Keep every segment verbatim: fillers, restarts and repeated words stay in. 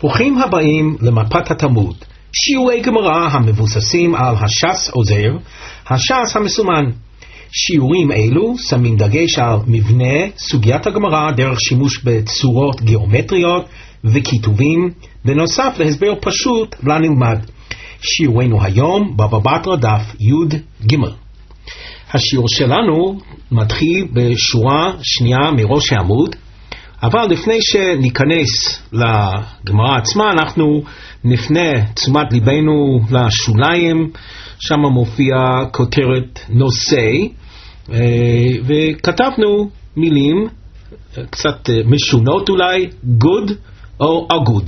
ברוכים הבאים למפת התלמוד, שיעורי גמרא המבוססים על הש"ס עוזר, הש"ס המסומן. שיעורים אלו שמים דגש על מבנה סוגיית הגמרא דרך שימוש בצורות גיאומטריות וכיתובים, בנוסף להסבר פשוט לנלמד. שיעורנו היום בבא בתרא דף י' ג'. השיעור שלנו מתחיל בשורה שנייה מראש העמוד, אבל לפני שניכנס לגמרא עצמה אנחנו נפנה תשומת ליבנו לשוליים, שם מופיע כותרת נושא, וכתבנו מילים קצת משונות אולי, good או אגוד.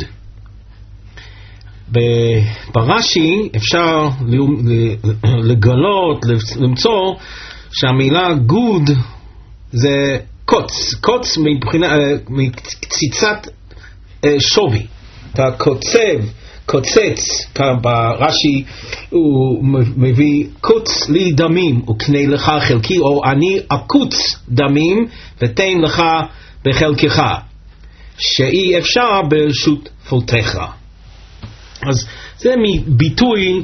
ברש"י אפשר לגלות, למצוא שהמילה good זה קוץ, קוץ מבחינה, מקציצת שווי. אתה קוצב, קוצץ, ברש"י הוא מביא קוץ לי דמים וקנה לך חלקי, או אני אקוץ דמים ותן לך בחלקך, שאי אפשר ברשות פולתך. אז זה ביטוי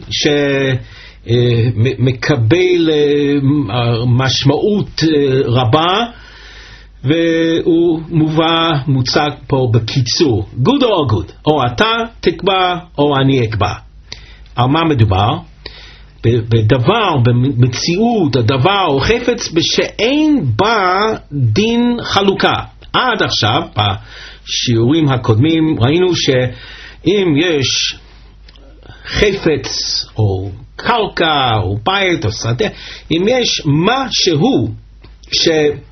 שמקבל משמעות רבה, והוא מובא, מוצג פה בקיצור, גוד או אגוד, או אתה תקבע או אני אקבע. על מה מדובר? בדבר, במציאות, הדבר או חפץ בשאין בה דין חלוקה. עד עכשיו, בשיעורים הקודמים, ראינו שאם יש חפץ או קרקע או בית או שדה, אם יש משהו ש...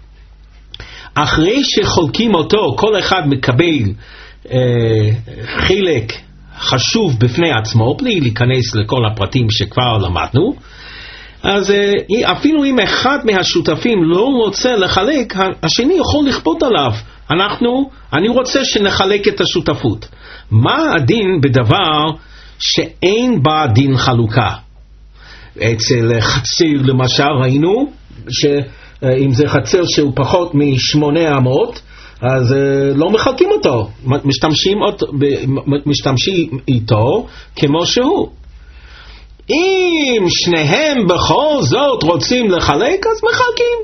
אחרי שחולקים אותו, כל אחד מקבל אה, חלק חשוב בפני עצמו, בלי להיכנס לכל הפרטים שכבר למדנו, אז אה, אפילו אם אחד מהשותפים לא רוצה לחלק, השני יכול לכפות עליו. אנחנו, אני רוצה שנחלק את השותפות. מה הדין בדבר שאין בה דין חלוקה? אצל חציר למשל ראינו ש... אם זה חצר שהוא פחות משמונה אמות, אז לא מחלקים אותו, משתמשים, אותו, משתמשים איתו כמו שהוא. אם שניהם בכל זאת רוצים לחלק, אז מחלקים.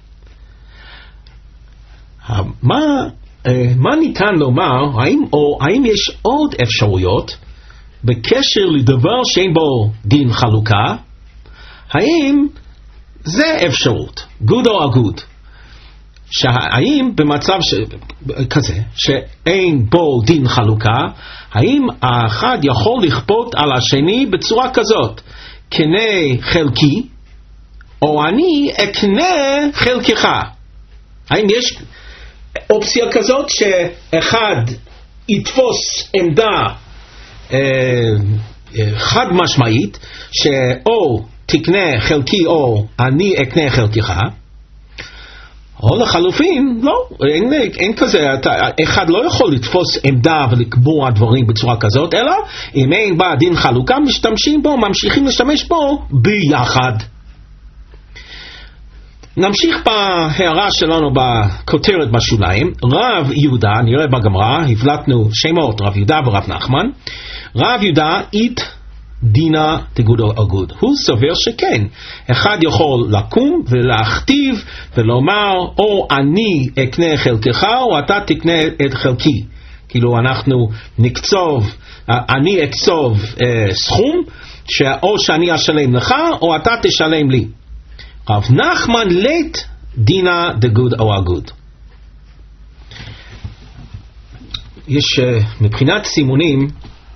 מה, מה ניתן לומר, האם, או האם יש עוד אפשרויות בקשר לדבר שאין בו דין חלוקה? האם זה אפשרות, גוד או אגוד, שהאם במצב ש... כזה שאין בו דין חלוקה, האם האחד יכול לכפות על השני בצורה כזאת, קנה חלקי או אני אקנה חלקך? האם יש אופציה כזאת שאחד יתפוס עמדה אה, חד משמעית שאו תקנה חלקי או אני אקנה חלקך, או לחלופין, לא, אין, אין כזה, אתה, אחד לא יכול לתפוס עמדה ולקבוע דברים בצורה כזאת, אלא אם אין בה דין חלוקה, משתמשים בו, ממשיכים להשתמש בו ביחד. נמשיך בהערה שלנו בכותרת בשוליים. רב יהודה, נראה בגמרא, הבלטנו שמות רב יהודה ורב נחמן. רב יהודה אית דינה תגוד או אגוד, הוא סובר שכן, אחד יכול לקום ולהכתיב ולומר או אני אקנה חלקך או אתה תקנה את חלקי, כאילו אנחנו נקצוב, אני אקצוב אה, סכום שאו שאני אשלם לך או אתה תשלם לי. רב נחמן לית דינה תגוד או אגוד. יש אה, מבחינת סימונים,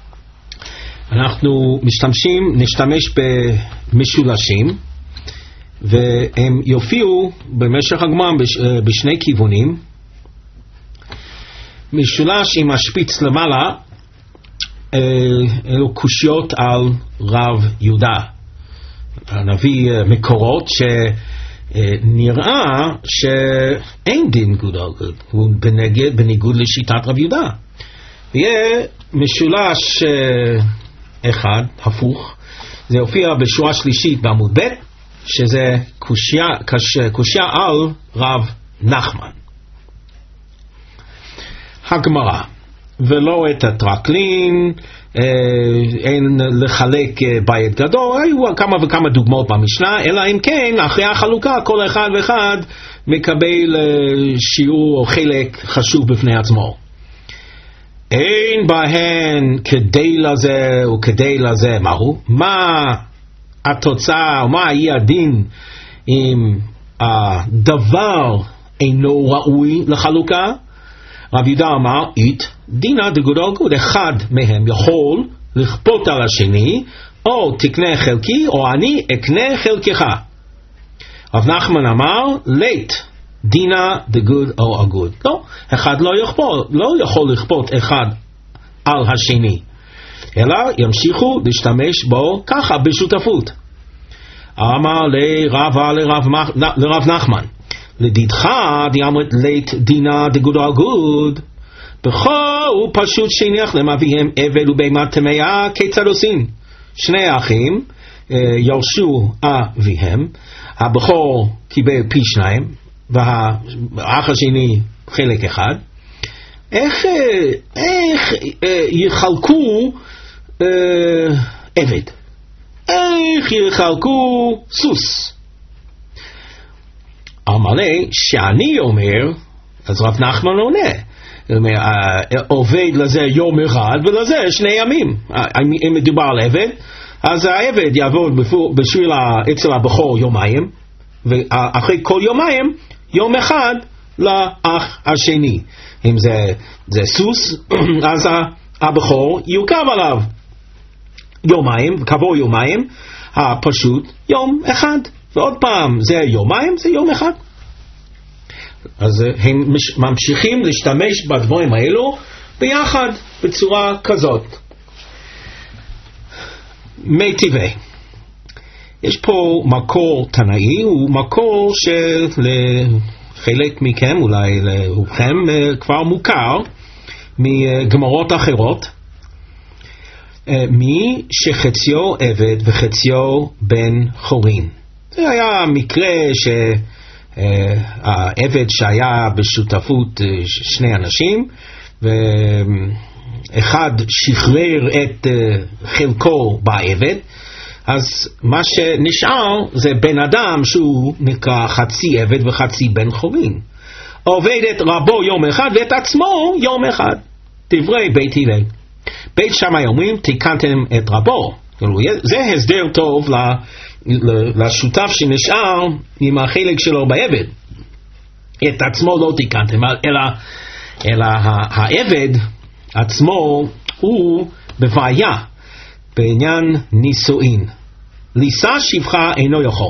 אנחנו משתמשים, נשתמש במשולשים, והם יופיעו במשך הגמרא בשני כיוונים. משולש עם השפיץ למעלה, אלו קושיות על רב יהודה. נביא מקורות שנראה שאין דין גוד או אגוד, הוא בניגוד, בניגוד לשיטת רב יהודה. ויהיה משולש אחד, הפוך, זה הופיע בשורה שלישית בעמוד ב', שזה קושיה, קושיה על רב נחמן. הגמרא, ולא את הטרקלין, אין לחלק בית גדול. היו כמה וכמה דוגמאות במשנה, אלא אם כן אחרי החלוקה כל אחד ואחד מקבל שיעור או חלק חשוב בפני עצמו. אין בהן כדי לזה וכדי לזה. מהו? מה התוצאה או מה יהיה הדין אם הדבר אינו ראוי לחלוקה? רב יהודה אמר, אית דינא דגודל גוד, אחד מהם יכול לכפות על השני, או תקנה חלקי או אני אקנה חלקך. רב נחמן אמר, לית דינא דגוד או הגוד. לא, אחד לא יכול, לא יכול לכפות אחד על השני, אלא ימשיכו להשתמש בו ככה בשותפות. אמר לרב לרב, לרב נחמן, לדידך דיאמרת לית דינא דגוד או הגוד, בכו הוא פשוט שניח למביהם עבד ובהמה טמאה, כיצד עושים? שני אחים ירשו אביהם, הבכור קיבל פי שניים והאח השני חלק אחד. איך, איך יחלקו עבד? איך יחלקו סוס? אמר לי, שאני אומר, אז רב נחמן עונה, עובד לזה יום אחד ולזה שני ימים. אם מדובר על עבד, אז העבד יעבוד בשביל אצל הבכור יומיים, ואחרי כל יומיים יום אחד לאח השני. אם זה, זה סוס, אז הבכור יוקב עליו יומיים, כעבור יומיים הפשוט יום אחד, ועוד פעם זה יומיים, זה יום אחד. אז הם ממשיכים להשתמש בדברים האלו ביחד בצורה כזאת. מי טבעי, יש פה מקור תנאי, הוא מקור שלחלק מכם, אולי לרובכם כבר מוכר מגמרות אחרות, מי שחציו עבד וחציו בן חורין. זה היה מקרה שהעבד שהיה בשותפות שני אנשים, ואחד שחרר את חלקו בעבד, אז מה שנשאר זה בן אדם שהוא נקרא חצי עבד וחצי בן חורין. עובד את רבו יום אחד ואת עצמו יום אחד. דברי בית הלל. בית שמאי אומרים, תיקנתם את רבו. זה הסדר טוב לשותף שנשאר עם החלק שלו בעבד. את עצמו לא תיקנתם, אלא, אלא העבד עצמו הוא בבעיה בעניין נישואין. לישא שפחה אינו יכול.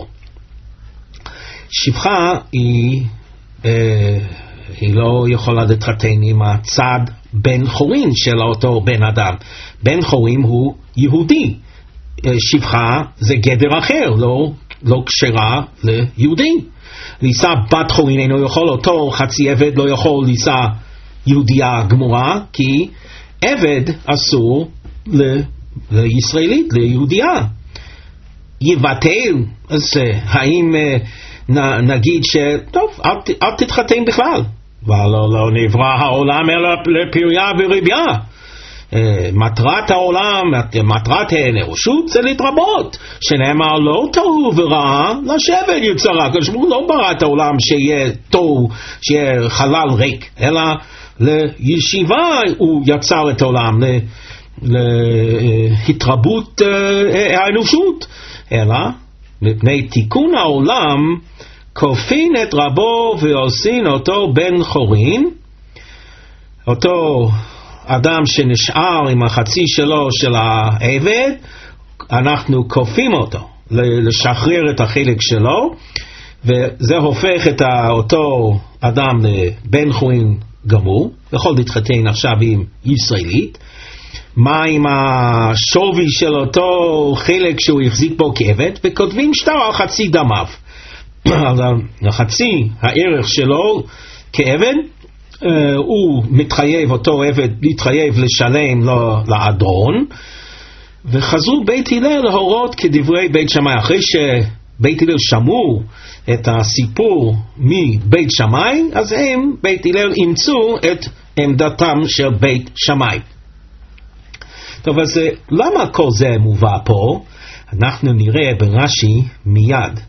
שפחה היא, אה, היא לא יכולה להתחתן עם הצד בן חורין של אותו בן אדם. בן חורין הוא יהודי. שפחה זה גדר אחר, לא, לא כשרה ליהודי. לישא בת חורין אינו יכול, אותו חצי עבד לא יכול לישא יהודייה גמורה, כי עבד אסור ל... לישראלית, ליהודייה. יבטל, אז האם נגיד שטוב, אל, אל תתחתן בכלל, ולא לא נברא העולם אלא לפריה ורבייה. מטרת העולם, מטרת האנושות זה להתרבות, שנאמר לא תוהו ורע לשבת יצרה. כשהוא לא ברא את העולם שיהיה תוהו, שיהיה חלל ריק, אלא לישיבה הוא יצר את העולם, להתרבות האנושות. אלא מפני תיקון העולם כופין את רבו ועושין אותו בן חורין. אותו אדם שנשאר עם החצי שלו של העבד, אנחנו כופים אותו לשחרר את החלק שלו, וזה הופך את אותו אדם לבן חורין גמור, יכול להתחתן עכשיו עם ישראלית. מה עם השווי של אותו חלק שהוא החזיק בו כעבד? וכותבים שטר על חצי דמיו. על חצי הערך שלו כעבד, הוא מתחייב, אותו עבד מתחייב לשלם לו לאדון. וחזרו בית הלל להורות כדברי בית שמאי. אחרי שבית הלל שמעו את הסיפור מבית שמאי, אז הם, בית הלל, אימצו את עמדתם של בית שמאי. טוב, אז למה כל זה מובא פה? אנחנו נראה ברש"י מיד.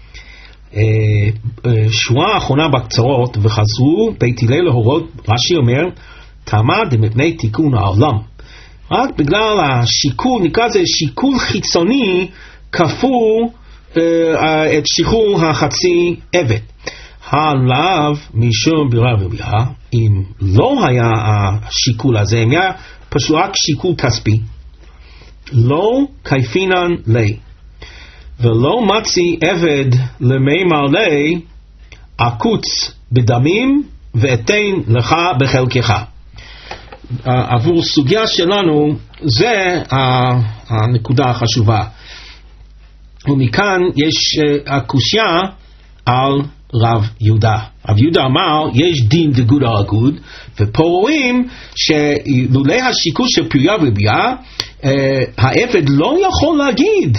שורה האחרונה בקצרות, וחזרו בית הלל להורות, רש"י אומר, תמה דמפני תיקון העולם. רק בגלל השיקול, נקרא זה שיקול חיצוני, כפו את שחרור החצי עבד. עליו משום בירה ובירה, אם לא היה השיקול הזה, אם היה פשוט רק שיקול כספי, לא כיפינן לי, ולא מצי עבד למי מלא, עקוץ בדמים ואתן לך בחלקך. עבור סוגיה שלנו, זה הנקודה החשובה. ומכאן יש הקושיה על רב יהודה. רב יהודה אמר, יש דין דגוד על הגוד, ופה רואים שלולא השיקול של פריה וביאה, העבד לא יכול להגיד,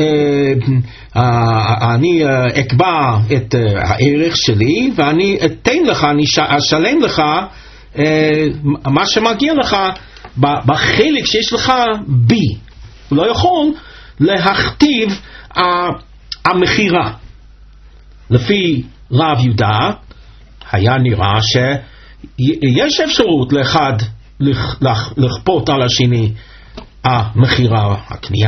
אני אקבע את הערך שלי, ואני אתן לך, אני אשלם לך, מה שמגיע לך בחלק שיש לך בי. הוא לא יכול להכתיב המחירה. לפי רב יהודה היה נראה שיש אפשרות לאחד לכפות על השני המחירה, הקנייה.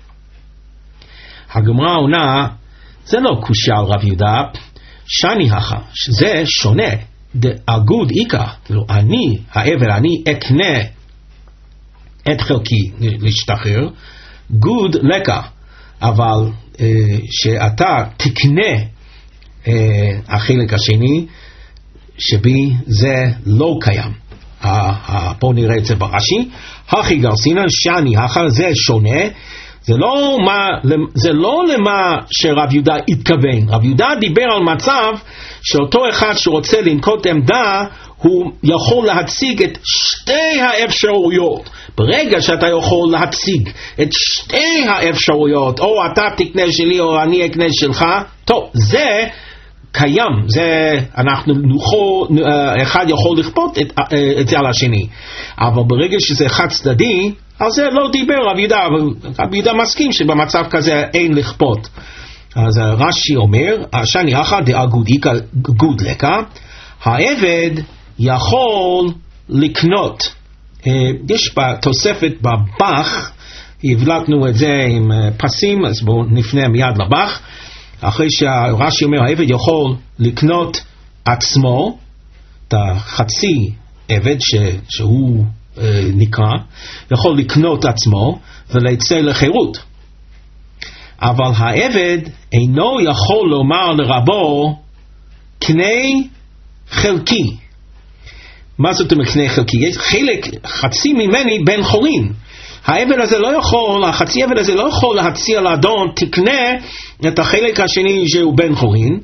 הגמרא עונה, זה לא קושיה על רב יהודה, שאני הכה, שזה שונה. דאגוד איקה, כאילו אני, העבד, אני אקנה את חלקי להשתחרר, גוד לקה, אבל אה, שאתה תקנה אה, החלק השני, שבי זה לא קיים. אה, אה, פה נראה את זה ברש"י, הכי גרסינן שאני, הכי זה שונה, זה לא, מה, זה לא למה שרב יהודה התכוון. רב יהודה דיבר על מצב שאותו אחד שרוצה לנקוט עמדה, הוא יכול להציג את שתי האפשרויות. ברגע שאתה יכול להציג את שתי האפשרויות, או אתה תקנה שלי או אני אקנה שלך, טוב, זה קיים. זה, אנחנו נוכל, אחד יכול לכפות את, את זה על השני. אבל ברגע שזה חד צדדי, על זה לא דיבר רב יהודה, אבל רב יהודה מסכים שבמצב כזה אין לכפות. אז רש"י אומר, שאני אחר דאגוד איקה גוד לקה, העבד יכול לקנות. יש בתוספת בבח, הבלטנו את זה עם פסים, אז בואו נפנה מיד לבח. אחרי שהרש"י אומר, העבד יכול לקנות עצמו, את החצי עבד ש, שהוא נקרא, יכול לקנות עצמו ולצא לחירות. אבל העבד אינו יכול לומר לרבו, קנה חלקי. מה זאת אומרת קנה חלקי? יש חלק, חצי ממני בן חורין. העבד הזה לא יכול, החצי עבד הזה לא יכול להציע לאדון, תקנה את החלק השני שהוא בן חורין,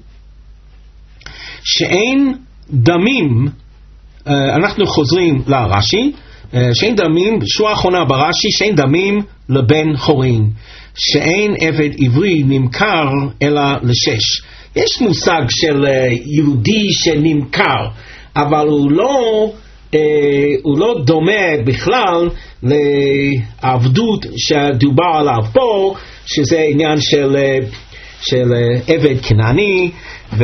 שאין דמים, אנחנו חוזרים לרש"י, שאין דמים, שורה האחרונה ברש"י, שאין דמים לבן חורין, שאין עבד עברי נמכר אלא לשש. יש מושג של יהודי שנמכר, אבל הוא לא, הוא לא דומה בכלל לעבדות שדובר עליו פה, שזה עניין של, של עבד כנעני, ו...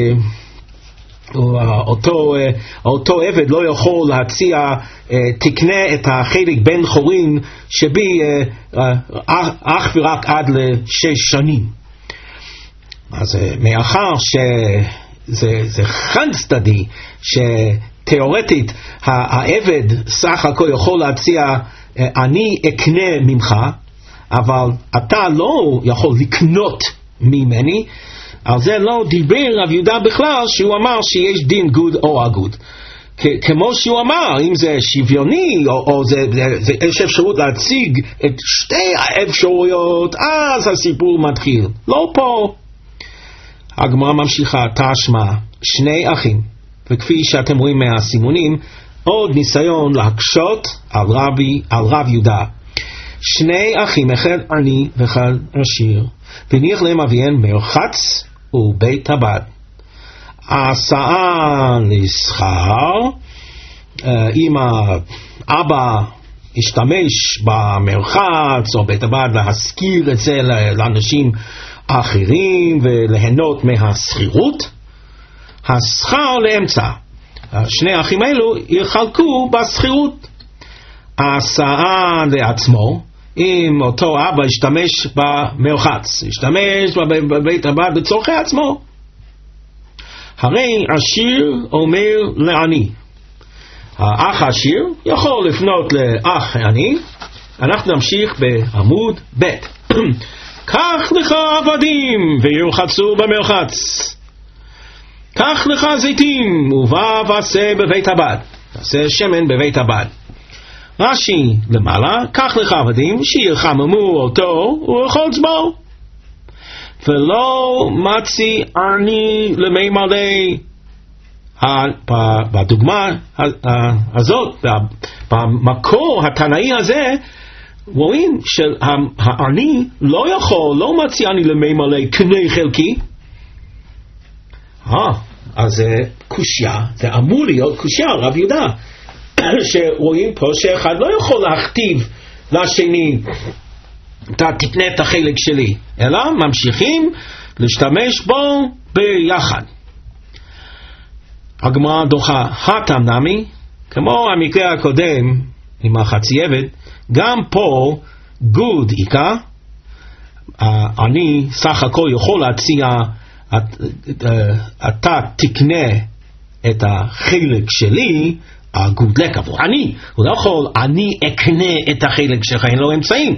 אותו, אותו עבד לא יכול להציע, תקנה את החלק בן חורין שבי אך ורק עד לשש שנים. אז מאחר שזה זה חד צדדי, שתיאורטית העבד סך הכל יכול להציע, אני אקנה ממך, אבל אתה לא יכול לקנות ממני, על זה לא דיבר רב יהודה בכלל, שהוא אמר שיש דין גוד או אגוד. כמו שהוא אמר, אם זה שוויוני, או, או זה, זה, זה, יש אפשרות להציג את שתי האפשרויות, אז הסיפור מתחיל. לא פה. הגמרא ממשיכה, תשמע, שני אחים, וכפי שאתם רואים מהסימונים, עוד ניסיון להקשות על, רבי, על רב יהודה. שני אחים, אחד עני ואחד עשיר, וניח להם אביהם מרחץ ובית הבד. עשאה לשכר, אם האבא השתמש במרחץ או בית הבד להשכיר את זה לאנשים אחרים וליהנות מהשכירות, השכר לאמצע. שני האחים האלו יחלקו בשכירות. ההסעה לעצמו, אם אותו אבא ישתמש במרחץ, ישתמש בבית הבד לצורכי עצמו, הרי עשיר אומר לעני. האח העשיר יכול לפנות לאח העני. אנחנו נמשיך בעמוד ב'. קח לך עבדים וירחצו במרחץ, קח לך זיתים ובא ועשה בבית הבד, עשה שמן בבית הבד. רש"י למעלה, קח לך עבדים שיחממו אותו ורחוץ בו, ולא מצי עני למי מלא. בדוגמה הזאת, במקור התנאי הזה, רואים שהעני לא יכול, לא מצי עני למי מלא קנה חלקי. אה, אז זה קושיה, זה אמור להיות קושיה, רב יהודה, שרואים פה שאחד לא יכול להכתיב לשני, אתה תקנה את החלק שלי, אלא ממשיכים להשתמש בו ביחד. הגמרא דוחה, הטם נמי, כמו המקרה הקודם עם החצי עבד, גם פה גוד איקה, אני סך הכל יכול להציע, אתה תקנה את החלק שלי, הגודלק עבור אני, הוא לא יכול, אני אקנה את החלק שלך, אין לו אמצעים.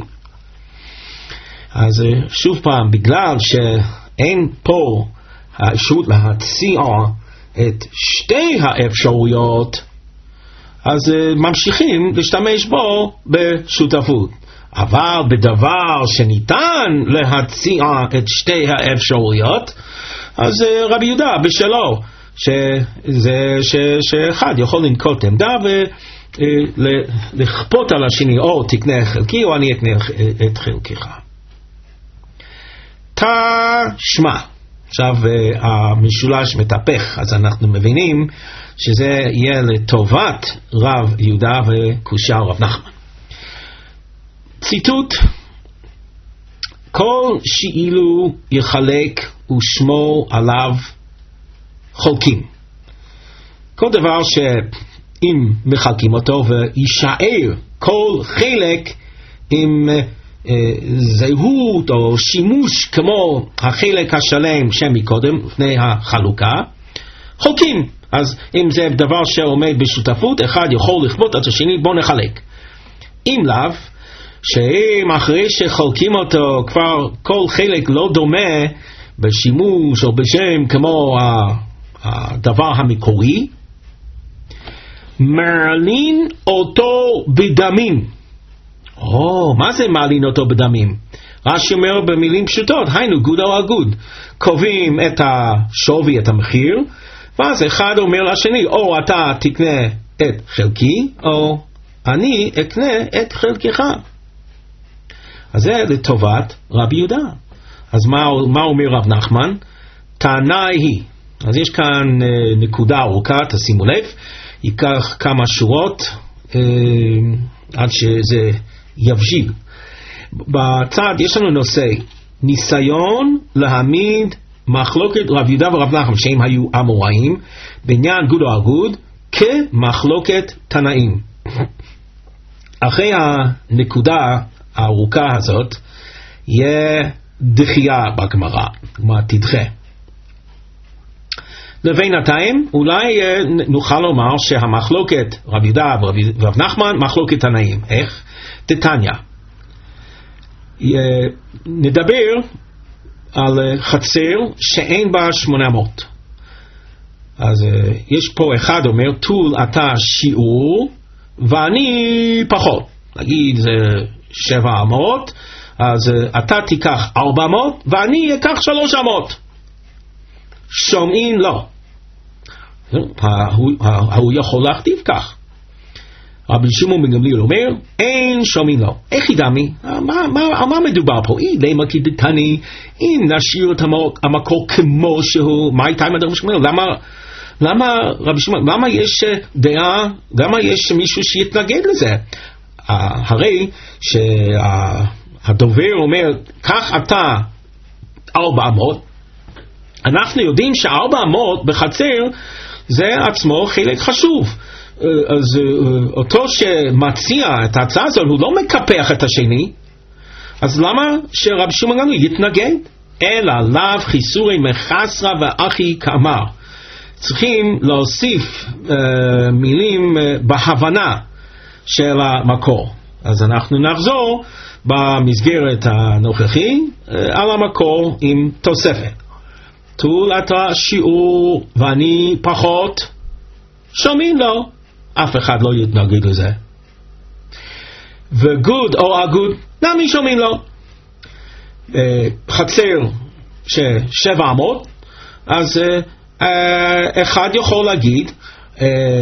אז שוב פעם, בגלל שאין פה האפשרות להציע את שתי האפשרויות, אז ממשיכים להשתמש בו בשותפות. אבל בדבר שניתן להציע את שתי האפשרויות, אז רבי יהודה בשלו, שזה, ש, שאחד יכול לנקוט עמדה ולכפות על השני, או תקנה חלקי או אני אקנה את חלקך. תשמע, עכשיו המשולש מתהפך, אז אנחנו מבינים שזה יהיה לטובת רב יהודה וקושיה רב נחמן. ציטוט, כל שאילו יחלק ושמו עליו חולקים. כל דבר שאם מחלקים אותו וישאר כל חלק עם אה, זהות או שימוש כמו החלק השלם שמקודם לפני החלוקה, חולקים. אז אם זה דבר שעומד בשותפות, אחד יכול לכפות את השני, בוא נחלק. אם לאו, שאם אחרי שחולקים אותו כבר כל חלק לא דומה בשימוש או בשם כמו הדבר המקורי, מעלין אותו בדמים. או, מה זה מעלין אותו בדמים? רש"י אומר במילים פשוטות, היינו גוד או אגוד, קובעים את השווי, את המחיר, ואז אחד אומר לשני, או אתה תקנה את חלקי, או אני אקנה את חלקך. אז זה לטובת רבי יהודה. אז מה, מה אומר רב נחמן? טענה היא. אז יש כאן אה, נקודה ארוכה, תשימו לב, ייקח כמה שורות אה, עד שזה יבשיל. בצד יש לנו נושא, ניסיון להעמיד מחלוקת רב יהודה ורב נחמן, שהם היו אמוראים, בעניין גוד או אגוד, כמחלוקת תנאים. אחרי הנקודה הארוכה הזאת, יהיה דחייה בגמרא, מה תדחה. לבינתיים, אולי נוכל לומר שהמחלוקת רב יהודה ורב נחמן, מחלוקת תנאים. איך? תתניא. נדבר על חצר שאין בה שמונה אמות. אז יש פה אחד אומר, תול אתה שיעור ואני פחות. נגיד זה שבע אמות, אז אתה תיקח ארבע אמות ואני אקח שלוש אמות. שומעים לא. הוא יכול להכתיב כך. רבי שמעון בן גמליאל אומר, אין שומעים לו. איך ידעמי? על מה מדובר פה? אי למה כדתני, אם נשאיר את המקור כמו שהוא, מה הייתה עם אדם שמואל? למה למה רבי שמעון, למה יש דעה, למה יש מישהו שיתנגד לזה? הרי שהדובר אומר, כך אתה ארבע אמות, אנחנו יודעים שארבע אמות בחצר זה עצמו חלק חשוב. אז אותו שמציע את ההצעה הזאת הוא לא מקפח את השני, אז למה שרבי שמעון גמליאל יתנגד? אלא לאו חיסורי מחסרה ואחי כאמר. צריכים להוסיף uh, מילים uh, בהבנה של המקור. אז אנחנו נחזור במסגרת הנוכחי uh, על המקור עם תוספת. תול אתה שיעור ואני פחות, שומעים לו, אף אחד לא יתנגד לזה. וגוד או אגוד, נמי שומעים לו. uh, חצר ששבע אמות, אז uh, uh, אחד יכול להגיד, uh,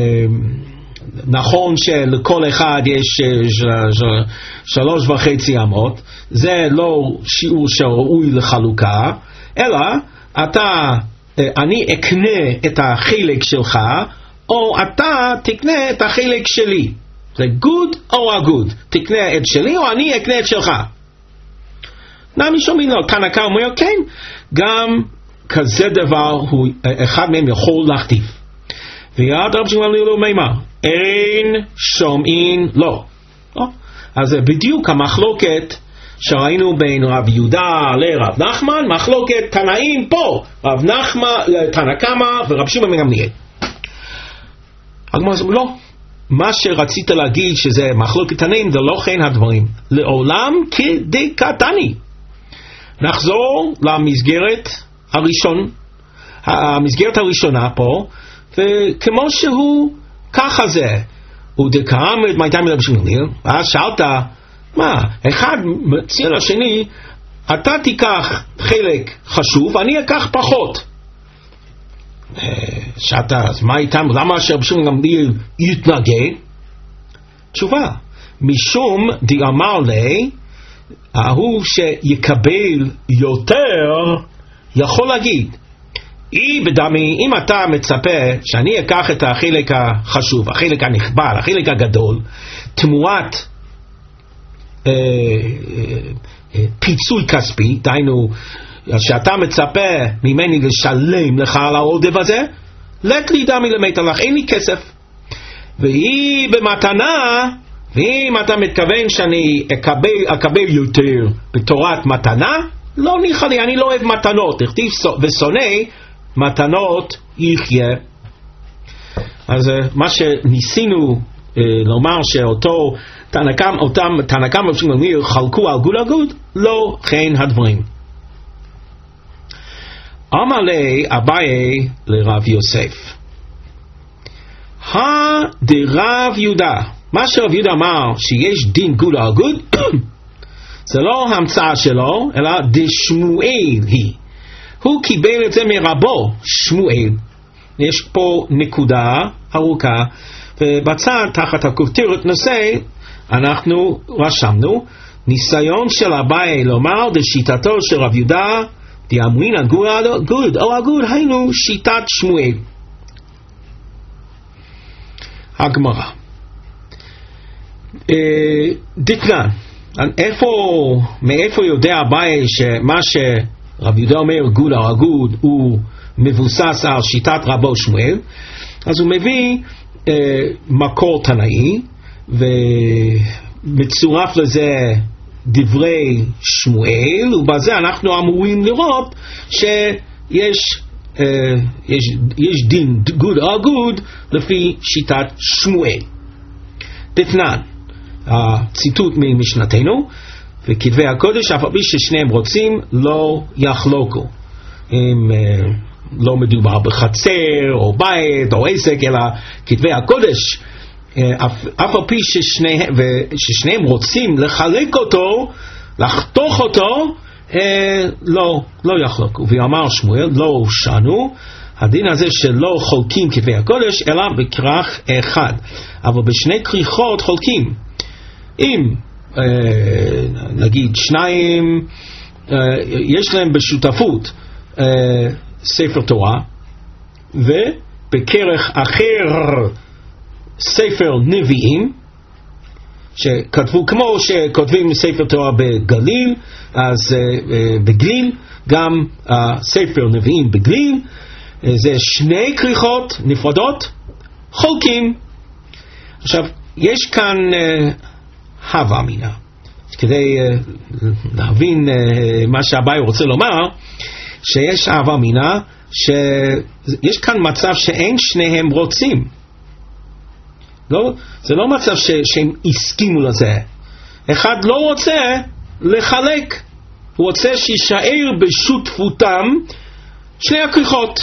נכון שלכל אחד יש uh, ש, ש, שלוש וחצי אמות, זה לא שיעור שראוי לחלוקה, אלא אתה, uh, אני אקנה את החלק שלך, או אתה תקנה את החלק שלי. זה good או אגוד, תקנה את שלי או אני אקנה את שלך. נמי שומעים לו, תנא קמא אומר כן, גם כזה דבר הוא, אחד מהם יכול להכתיב. ויד רבי שמעון גמליאל אומר, אין שומעים לו. אז זה בדיוק המחלוקת שראינו בין רב יהודה לרב נחמן, מחלוקת תנאים פה, רב נחמן, תנא קמא ורבי שמעון גמליאל. הגמרא אומר לא, מה שרצית להגיד שזה מחלוקת תנאים זה לא כן הדברים, לעולם כדקתני. נחזור למסגרת הראשון, המסגרת הראשונה פה, וכמו שהוא, ככה זה. ודקאמרת מה הייתה מרבי שמעון גמליאל, ואז שאלת, מה, אחד מציע לשני, אתה תיקח חלק חשוב, אני אקח פחות. שאתה, אז מה איתם, למה שרבי שמעון גמליאל יתנגד? תשובה, משום דאמר לי, ההוא שיקבל יותר יכול להגיד, אי בדמי, אם אתה מצפה שאני אקח את החלק החשוב, החלק הנכבד, החלק הגדול, תמורת אה, אה, פיצוי כספי, דהיינו שאתה מצפה ממני לשלם לך על העודף הזה, לת לי דמי למת לך, אין לי כסף. והיא במתנה, ואם אתה מתכוון שאני אקבל, אקבל יותר בתורת מתנה, לא ניחא לי, אני לא אוהב מתנות, תכתיב ושונא מתנות יחיה. אז מה שניסינו לומר שאותו תנא-קמא, אותם תנא-קמא חלקו על גוד אגוד, לא כן הדברים. אמר לי אביי לרב יוסף, הדרב יהודה, מה שרב יהודה אמר שיש דין גוד אגוד, זה לא המצאה שלו, אלא דשמואל היא. הוא קיבל את זה מרבו שמואל. יש פה נקודה ארוכה, ובצד תחת הכותרת נושא אנחנו רשמנו ניסיון של אביי לומר בשיטתו של רב יהודה דאמרינן גוד או אגוד, היינו שיטת שמואל. הגמרא דתנן, איפה, מאיפה יודע אביי שמה שרב יהודה אומר גוד או אגוד הוא מבוסס על שיטת רבו שמואל? אז הוא מביא אה, מקור תנאי ומצורף לזה דברי שמואל, ובזה אנחנו אמורים לראות שיש אה, יש, יש דין גוד או אגוד לפי שיטת שמואל. דתנן, הציטוט ממשנתנו, וכתבי הקודש אף על פי ששניהם רוצים לא יחלוקו. אם אה, לא מדובר בחצר או בית או עסק, אלא כתבי הקודש אף, אף על פי ששניהם, ששניהם רוצים לחלק אותו, לחתוך אותו, אה, לא, לא יחלוקו. ואמר שמואל לא שנו הדין הזה שלא חולקים כתבי הקודש אלא בכרך אחד, אבל בשני כריכות חולקים. אם אה, נגיד שניים אה, יש להם בשותפות אה, ספר תורה, בכרך אחר ספר נביאים, שכתבו כמו שכותבים ספר תורה בגליל, אז uh, uh, בגליל, גם uh, ספר נביאים בגליל, uh, זה שני כריכות נפרדות, חולקים. עכשיו, יש כאן uh, הווה אמינא. כדי uh, להבין uh, מה שהבאי רוצה לומר, שיש הווה אמינא, שיש כאן מצב שאין שניהם רוצים. לא, זה לא מצב ש, שהם הסכימו לזה. אחד לא רוצה לחלק, הוא רוצה שישאר בשותפותם שני הכריכות.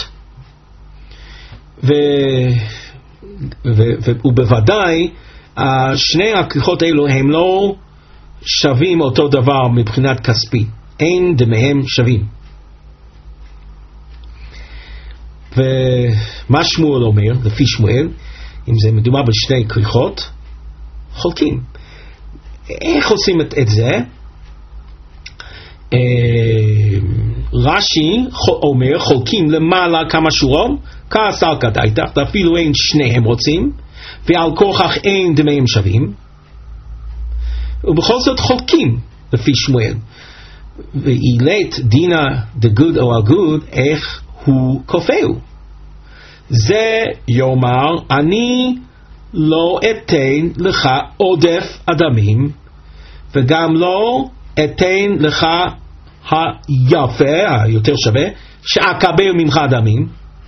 ו, ו, ו, ובוודאי שני הכריכות האלו הם לא שווים אותו דבר מבחינת כספי, אין דמיהם שווים. ומה שמואל אומר, לפי שמואל, אם זה מדובר בשני כריכות, חולקים. איך עושים את, את זה? אה, רש"י אומר, חולקים למעלה כמה שורות, כעשר כדאיתך, ואפילו אין שניהם רוצים, ועל כוכך אין דמיהם שווים, ובכל זאת חולקים, לפי שמואל. ואילת דינה דגוד או הגוד, איך הוא כופהו. זה יאמר, אני לא אתן לך עודף אדמים, וגם לא אתן לך היפה, היותר שווה, שאקבל ממך אדמים.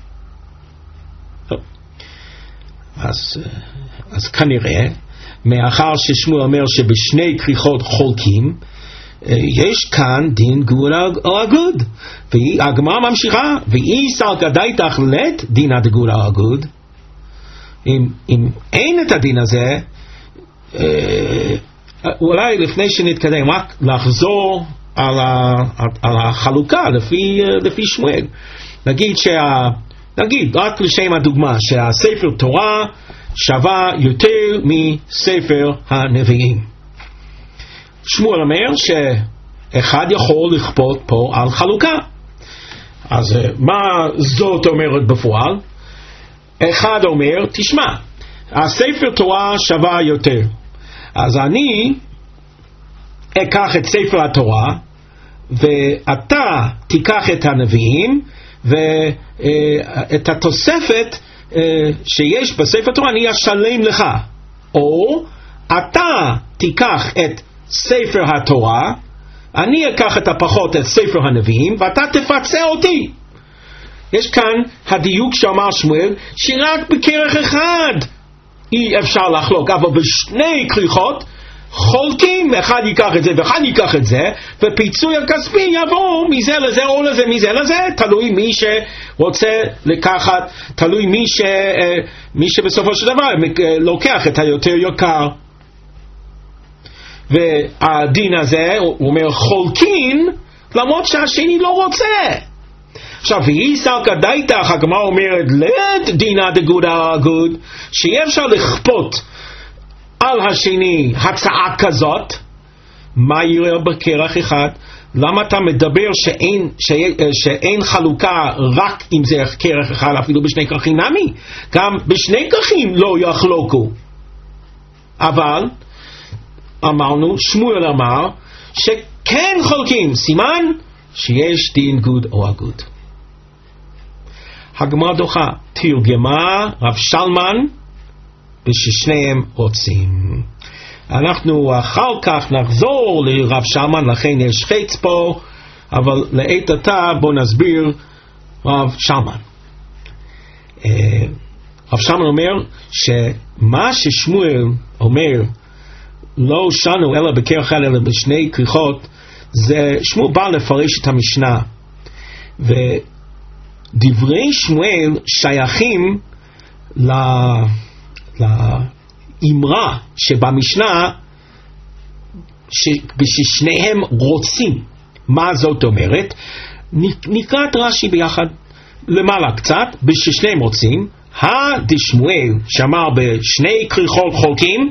אז, אז כנראה, מאחר ששמואל אומר שבשני כריכות חולקים, יש כאן דין גוד או אגוד. והגמרא ממשיכה, ואי סלקא דייתך לית דינא דגוד או אגוד. אם, אם אין את הדין הזה, אה, אולי לפני שנתקדם רק לחזור על, ה, על החלוקה לפי, לפי שמואל. נגיד, שה, נגיד רק לשם הדוגמה שהספר תורה שווה יותר מספר הנביאים. שמואל אומר שאחד יכול לכפות פה על חלוקה. אז מה זאת אומרת בפועל? אחד אומר, תשמע, הספר תורה שווה יותר, אז אני אקח את ספר התורה ואתה תיקח את הנביאים, ואת התוספת שיש בספר התורה אני אשלם לך, או אתה תיקח את ספר התורה, אני אקח את הפחות את ספר הנביאים, ואתה תפצה אותי. יש כאן הדיוק שאמר שמואל, שרק בכרך אחד אי אפשר לחלוק, אבל בשני כריכות חולקים, אחד ייקח את זה ואחד ייקח את זה, ופיצוי הכספי יבוא מזה לזה או לזה מזה לזה, תלוי מי שרוצה לקחת, תלוי מי, ש, מי שבסופו של דבר לוקח את היותר יקר. והדין הזה, הוא אומר חולקים, למרות שהשני לא רוצה. עכשיו, ואי סלקא דייתך, הגמרא אומרת, לית דינא דגוד או אגוד, שאי אפשר לכפות על השני הצעה כזאת. מה יראה בכרך אחד? למה אתה מדבר שאין, שאין, שאין חלוקה רק אם זה כרך אחד, אפילו בשני כרכים נמי? גם בשני כרכים לא יחלוקו. אבל אמרנו, שמואל אמר שכן חולקים, סימן שיש דין גוד או אגוד. הגמרא דוחה, תרגמה רב שלמן וששניהם רוצים. אנחנו אחר כך נחזור לרב שלמן, לכן יש חץ פה, אבל לעת עתה בוא נסביר רב שלמן. רב שלמן אומר שמה ששמואל אומר לא שנו אלא בכרך אחד אלא בשני כריכות, זה שמואל בא לפרש את המשנה, ודברי שמואל שייכים לאמרה שבמשנה ששניהם רוצים. מה זאת אומרת? נקרא את רש"י ביחד למעלה קצת, בששניהם רוצים, הדשמואל שאמר בשני כריכות חולקים,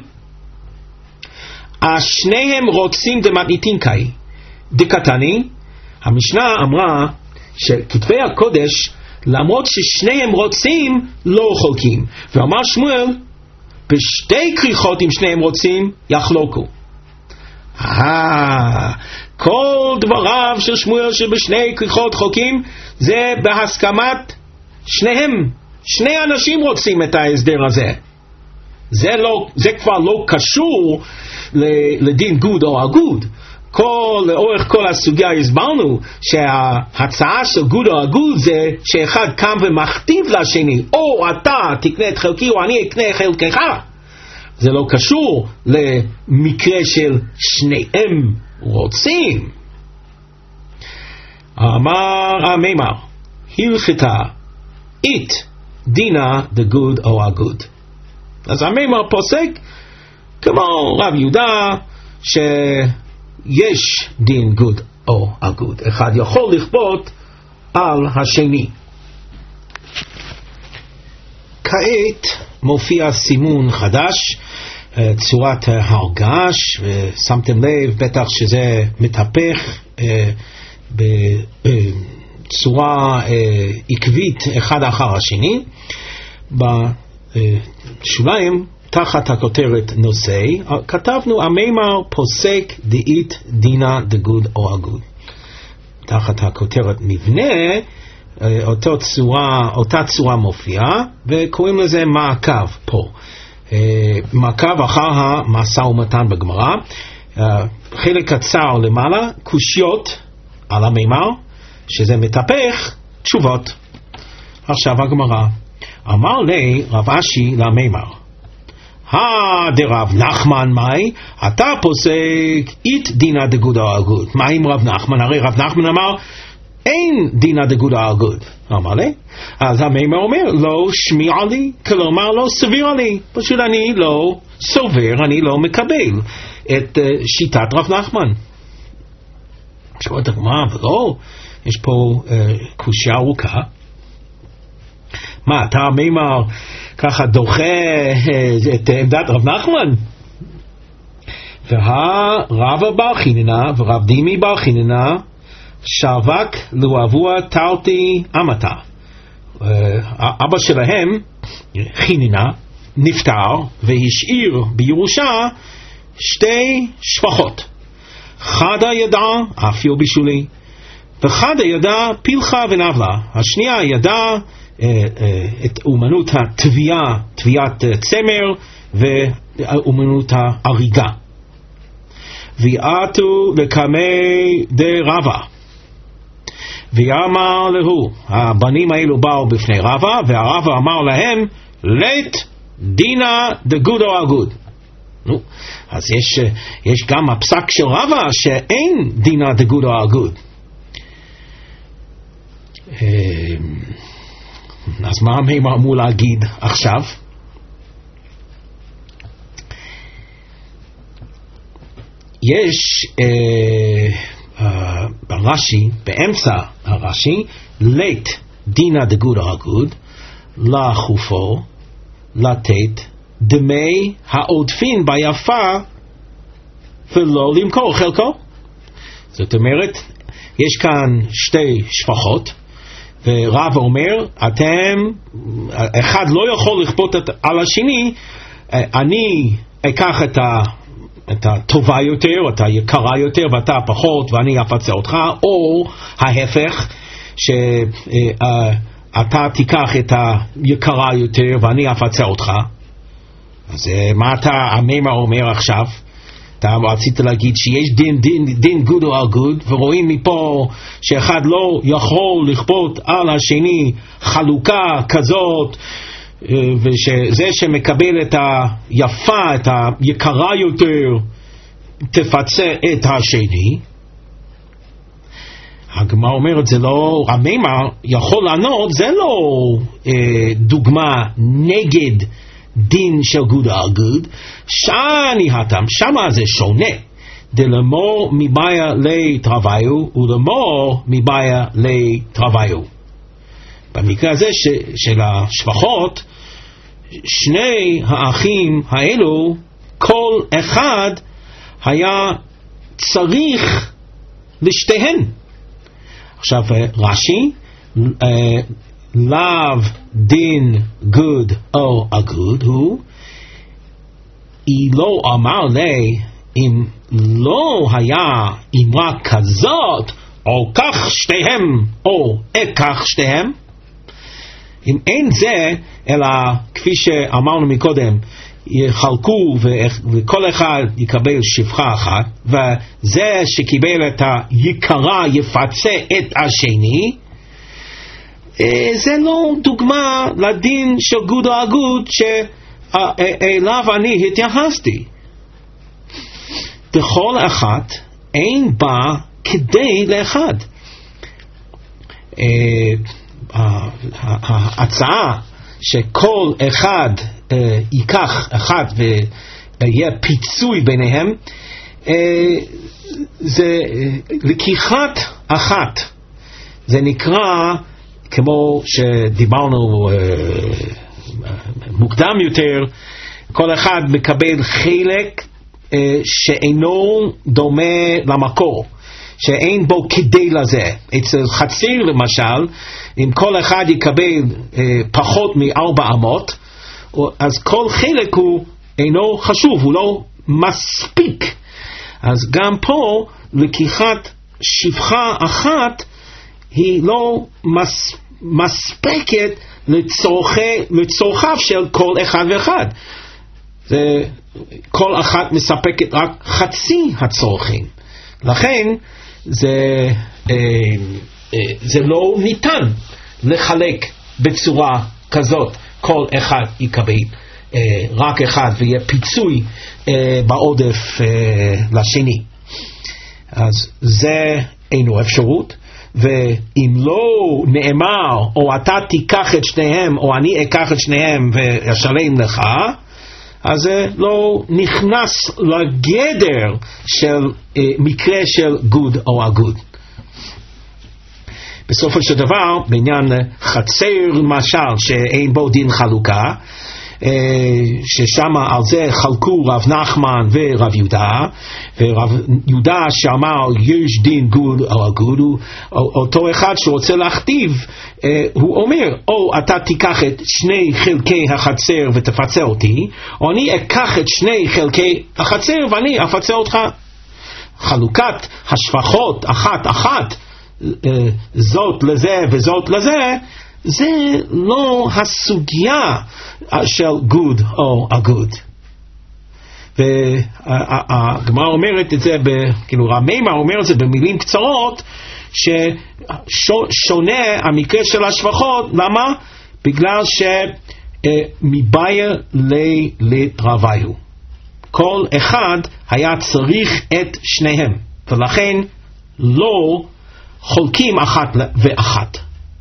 השניהם רוצים דמתניתין קאי. דקתני, המשנה אמרה שכתבי הקודש למרות ששניהם רוצים לא חולקים. ואמר שמואל, בשתי כריכות אם שניהם רוצים יחלוקו. אה, כל דבריו של שמואל שבשני כריכות חולקים זה בהסכמת שניהם, שני אנשים רוצים את ההסדר הזה. זה, לא, זה כבר לא קשור לדין גוד או אגוד. כל, לאורך כל הסוגיה הסברנו שההצעה של גוד או אגוד זה שאחד קם ומכתיב לשני, או אתה תקנה את חלקי או אני אקנה את חלקך. זה לא קשור למקרה של שניהם רוצים. אמר המימר, הלכתה it דינה דגוד או אגוד. אז המימר פוסק כמו רב יהודה שיש דין גוד או אגוד, אחד יכול לכפות על השני. כעת מופיע סימון חדש, צורת הרגש, ושמתם לב בטח שזה מתהפך בצורה עקבית אחד אחר השני. בשוליים תחת הכותרת נושא כתבנו המימר פוסק דאית דינה דגוד או אגוד. תחת הכותרת מבנה אותו צורה, אותה צורה מופיעה וקוראים לזה מעקב פה, מעקב אחר המשא ומתן בגמרא. חלק קצר למעלה קושיות על המימר שזה מתהפך תשובות. עכשיו הגמרא, אמר לי רב אשי למימר, דרב נחמן מאי, אתה פוסק אית דינה דגוד או אגוד. מה עם רב נחמן? הרי רב נחמן אמר אין דינה דגוד או אגוד. אמר לי, אז המימר אומר לא שמיע לי, כלומר לא סביר לי, פשוט אני לא סובר, אני לא מקבל את uh, שיטת רב נחמן. עכשיו אתה אומר, ולא, יש פה uh, קושיה ארוכה. מה, אתה המימר ככה דוחה את עמדת רב נחמן? והרב בר חיננה ורב דימי בר חיננה שווק לאבוה תרתי אמתה. אבא שלהם חיננה נפטר והשאיר בירושה שתי שפחות. חדה ידעה אפיו בישולי וחדה ידעה פילחה ונבלה. השנייה ידעה את אומנות התביעה, תביעת צמר ואומנות ההריגה. ויעתו לקמי דרבה ויאמר להו, הבנים האלו באו בפני רבה והרבה אמר להם לית דינה דגוד או אגוד. נו, אז יש, יש גם הפסק של רבה שאין דינה דגוד או אגוד. אז מה הם אמרו להגיד עכשיו? יש אה, אה, ברש"י, באמצע הרש"י, לית דינה דגוד או אגוד, לחופו, לתת דמי העודפין ביפה ולא למכור חלקו. זאת אומרת, יש כאן שתי שפחות, ורב אומר, אתם, אחד לא יכול לכפות על השני, אני אקח את, ה, את הטובה יותר, את היקרה יותר, ואתה פחות, ואני אפצה אותך, או ההפך, שאתה תיקח את היקרה יותר, ואני אפצה אותך. אז מה אתה, המימר אומר עכשיו? אתה רצית להגיד שיש דין, דין, דין גוד או אגוד, ורואים מפה שאחד לא יכול לכפות על השני חלוקה כזאת, ושזה שמקבל את היפה, את היקרה יותר, תפצה את השני. הגמרא אומרת, זה לא, המימר יכול לענות, זה לא אה, דוגמה נגד דין של גוד או אגוד, שאני התם, שמה זה שונה, דלמור מבעיה לתרוויו ולמור מבעיה לתרוויו. במקרה הזה ש, של השפחות, שני האחים האלו, כל אחד היה צריך לשתיהן. עכשיו רש"י לאו דין גוד או אגוד הוא, אילו אמר לי, אם לא היה אמרה כזאת, או כך שתיהם, או אקח שתיהם, אם אין זה, אלא כפי שאמרנו מקודם, יחלקו וכל אחד יקבל שפחה אחת, וזה שקיבל את היקרה יפצה את השני, זה לא דוגמה לדין של גוד או אגוד שאליו אני התייחסתי. בכל אחת אין בה כדי לאחד. ההצעה שכל אחד ייקח אחד ויהיה פיצוי ביניהם, זה לקיחת אחת. זה נקרא, כמו שדיברנו מוקדם יותר, כל אחד מקבל חלק שאינו דומה למקור, שאין בו כדי לזה. אצל חציר למשל, אם כל אחד יקבל פחות מארבע אמות, אז כל חלק הוא אינו חשוב, הוא לא מספיק. אז גם פה לקיחת שפחה אחת היא לא מס, מספקת לצורכי, לצורכיו של כל אחד ואחד. זה, כל אחת מספקת רק חצי הצורכים. לכן זה, אה, אה, זה לא ניתן לחלק בצורה כזאת. כל אחד יקבל אה, רק אחד ויהיה פיצוי אה, בעודף אה, לשני. אז זה אינו אפשרות. ואם לא נאמר או אתה תיקח את שניהם או אני אקח את שניהם ואשלם לך, אז זה לא נכנס לגדר של אה, מקרה של גוד או אגוד. בסופו של דבר, בעניין חצר למשל שאין בו דין חלוקה, ששם על זה חלקו רב נחמן ורב יהודה, ורב יהודה שאמר יש דין גוד או אגוד, אותו אחד שרוצה להכתיב, הוא אומר או אתה תיקח את שני חלקי החצר ותפצה אותי, או אני אקח את שני חלקי החצר ואני אפצה אותך. חלוקת השפחות אחת אחת, זאת לזה וזאת לזה, זה לא הסוגיה של גוד או אגוד. והגמרא אומרת את זה, כאילו רמימה אומר את זה במילים קצרות, ששונה המקרה של השפחות. למה? בגלל שמבאיה לתרוויו, כל אחד היה צריך את שניהם, ולכן לא חולקים אחת ואחת.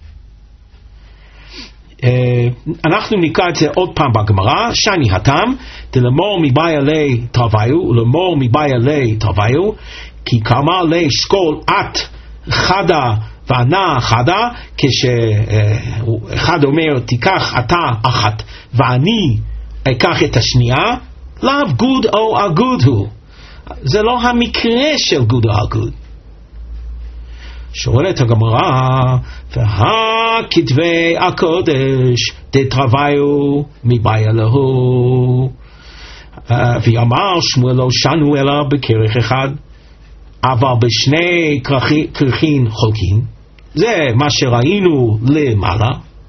אנחנו נקרא את זה עוד פעם בגמרא. שני התם דלמור מבאיה לתרוויו ולמור מבאיה לתרוויו, כי כמה לשקול את חדה וענה חדה, כשאחד אומר תיקח אתה אחת ואני אקח את השנייה, לאו גוד או אגוד הוא. זה לא המקרה של גוד או אגוד. שואלת הגמרא, והכתבי הקודש דתרוויו מבאיה להו, ואמר שמואל לא שנו אלא בכרך אחד, אבל בשני כרכים חולקים. זה מה שראינו למעלה,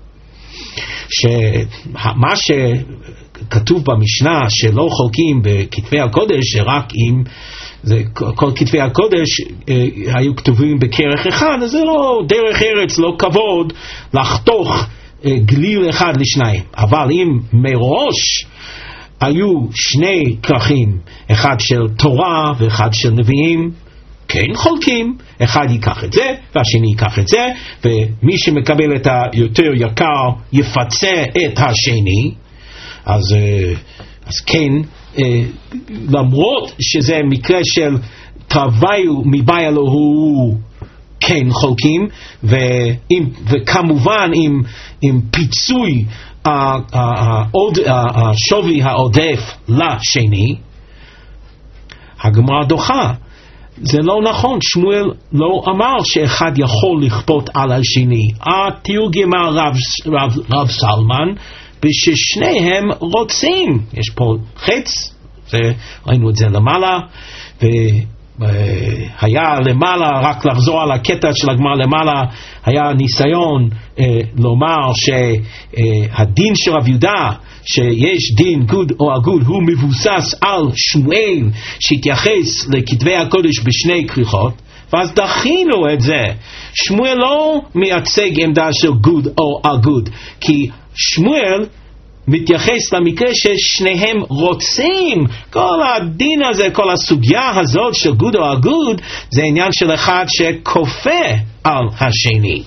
שמה שכתוב במשנה שלא חולקים בכתבי הקודש, רק אם זה, כל כתבי הקודש אה, היו כתובים בכרך אחד, אז זה לא דרך ארץ, לא כבוד לחתוך אה, גליל אחד לשניים. אבל אם מראש היו שני כרכים, אחד של תורה ואחד של נביאים, כן חולקים, אחד ייקח את זה והשני ייקח את זה, ומי שמקבל את היותר יקר יפצה את השני. אז, אה, אז כן, למרות שזה מקרה של תרוויו מבאיה להו כן חולקים, ועם, וכמובן עם, עם פיצוי השווי העודף לשני. הגמרא דוחה, זה לא נכון, שמואל לא אמר שאחד יכול לכפות על השני. התרגם הרב, רב, רב סלמן, וששניהם רוצים. יש פה חץ, ראינו את זה למעלה, והיה למעלה, רק לחזור על הקטע של הגמרא למעלה, היה ניסיון אה, לומר שהדין של רב יהודה, שיש דין גוד או אגוד, הוא מבוסס על שמואל שהתייחס לכתבי הקודש בשני כריכות, ואז דחינו את זה. שמואל לא מייצג עמדה של גוד או אגוד, כי שמואל מתייחס למקרה ששניהם רוצים. כל הדין הזה, כל הסוגיה הזאת של גוד או אגוד, זה עניין של אחד שכופה על השני.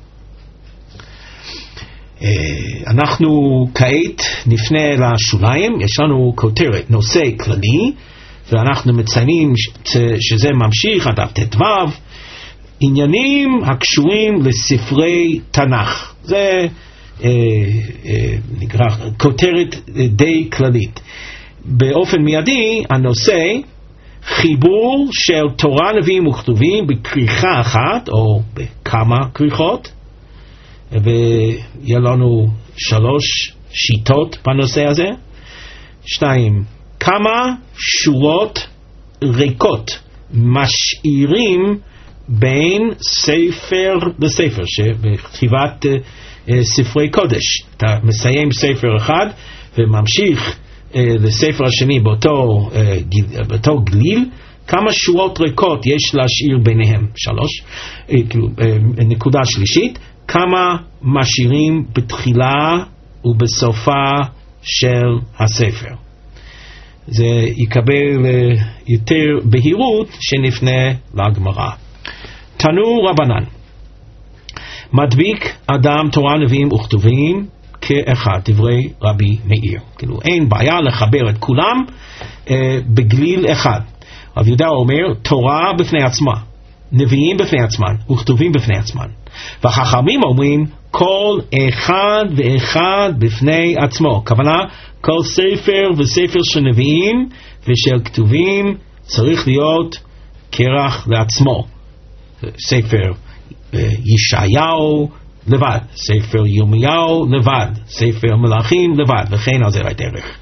אנחנו כעת נפנה לשוליים. יש לנו כותרת, נושא כללי, ואנחנו מציינים שזה ממשיך עד ט"ו, עניינים הקשורים לספרי תנ"ך. זה אה, אה, נקרא כותרת די כללית. באופן מיידי הנושא חיבור של תורה, נביאים וכתובים בכריכה אחת או בכמה כריכות, ויהיה לנו שלוש שיטות בנושא הזה. שתיים, כמה שורות ריקות משאירים בין ספר לספר, שבכתיבת uh, ספרי קודש אתה מסיים ספר אחד וממשיך uh, לספר השני באותו, uh, גיל, באותו גליל, כמה שורות ריקות יש להשאיר ביניהם. שלוש, uh, כאילו, uh, נקודה שלישית, כמה משאירים בתחילה ובסופה של הספר. זה יקבל uh, יותר בהירות שנפנה לגמרא. תנו רבנן, מדביק אדם תורה, נביאים וכתובים כאחד, דברי רבי מאיר. כאילו אין בעיה לחבר את כולם uh, בגליל אחד. רב יהודה אומר תורה בפני עצמה, נביאים בפני עצמן וכתובים בפני עצמן, והחכמים אומרים כל אחד ואחד בפני עצמו. כוונה כל ספר וספר של נביאים ושל כתובים צריך להיות כרך לעצמו. ספר ישעיהו לבד, ספר ירמיהו לבד, ספר מלאכים לבד, וכן על זה הדרך.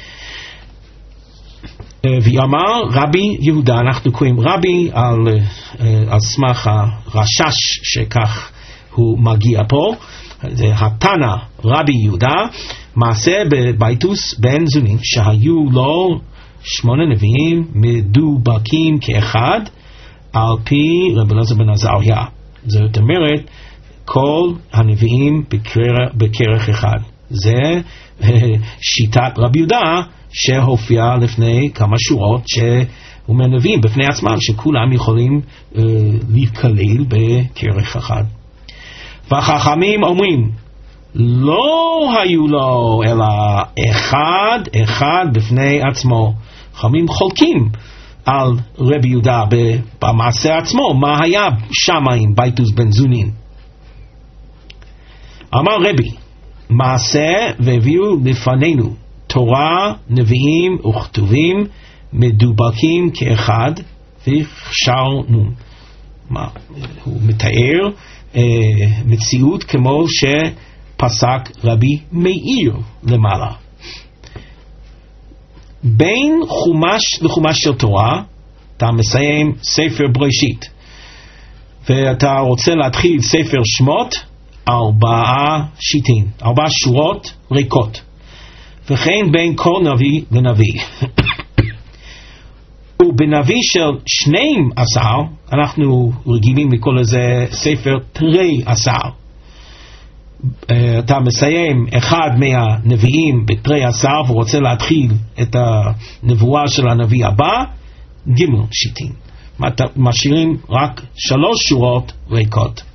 ואמר רבי יהודה, אנחנו קוראים רבי על, על סמך הרשש שכך הוא מגיע פה, זה התנא רבי יהודה, מעשה בביתוס בן זונים שהיו לו שמונה נביאים מדובקים כאחד על פי רבי אלעזר בן עזריה. זאת אומרת כל הנביאים בכרך אחד. זה שיטת רבי יהודה שהופיע לפני כמה שורות שהוא מנביאים בפני עצמם שכולם יכולים uh, להתכלל בכרך אחד. והחכמים אומרים לא היו לו אלא אחד אחד בפני עצמו. חכמים חולקים על רבי יהודה במעשה עצמו, מה היה שם עם ביתוס בן זונין. אמר רבי מעשה והביאו לפנינו תורה, נביאים וכתובים מדובקים כאחד והכשרנו. מה? הוא מתאר אה, מציאות כמו שפסק רבי מאיר למעלה. בין חומש לחומש של תורה אתה מסיים ספר בראשית ואתה רוצה להתחיל ספר שמות, ארבעה שיטין, ארבעה שורות ריקות. וכן בין כל נביא לנביא. ובנביא של שניים עשר, אנחנו רגילים לקרוא לזה ספר תרי עשר. אתה מסיים אחד מהנביאים בתרי עשר ורוצה להתחיל את הנבואה של הנביא הבא, גימל שיטין. משאירים רק שלוש שורות ריקות.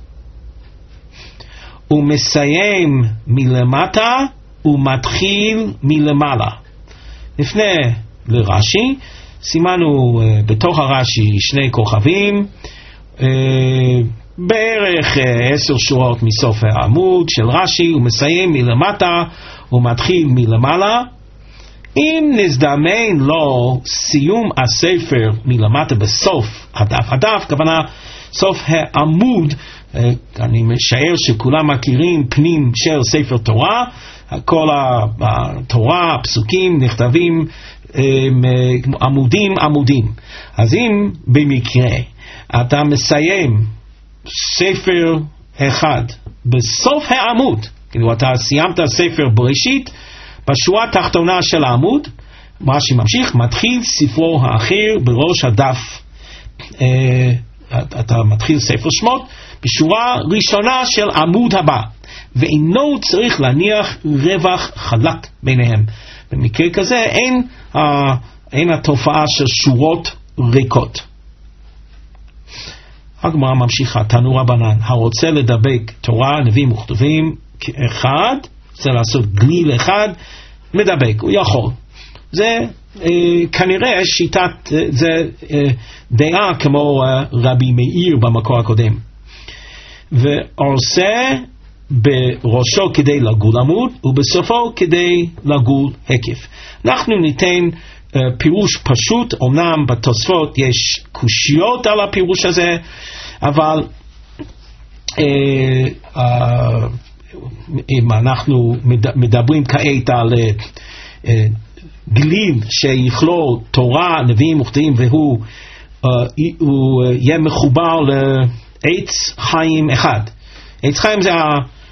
ומסיים מלמטה ומתחיל מלמעלה. לפני לרש"י, סימנו uh, בתוך הרש"י שני כוכבים, uh, בערך uh, עשר שורות מסוף העמוד של רש"י, ומסיים מלמטה ומתחיל מלמעלה, אם נזדמן לו סיום הספר מלמטה בסוף הדף, הדף כוונה סוף העמוד, אני משער שכולם מכירים פנים של ספר תורה, כל התורה, הפסוקים נכתבים עמודים עמודים. אז אם במקרה אתה מסיים ספר אחד בסוף העמוד, כאילו אתה סיימת ספר בראשית, בשורה התחתונה של העמוד, מה שממשיך, מתחיל ספרו האחר בראש הדף. אתה מתחיל ספר שמות בשורה ראשונה של עמוד הבא, ואינו צריך להניח רווח חלק ביניהם. במקרה כזה אין, אין התופעה של שורות ריקות. הגמרא ממשיכה, תנו רבנן, הרוצה לדבק תורה, נביאים וכתובים כאחד, רוצה לעשות גליל אחד, מדבק, הוא יכול. זה אה, כנראה שיטת, אה, זה אה, דעה כמו אה, רבי מאיר במקור הקודם. ועושה בראשו כדי לגול עמוד, ובסופו כדי לגול היקף. אנחנו ניתן אה, פירוש פשוט, אומנם בתוספות יש קושיות על הפירוש הזה, אבל אה, אה, אם אנחנו מדברים כעת על אה, גליל שיכלול תורה, נביאים וכתובים, והוא uh, הוא uh, יהיה מחובר לעץ חיים אחד. עץ חיים זה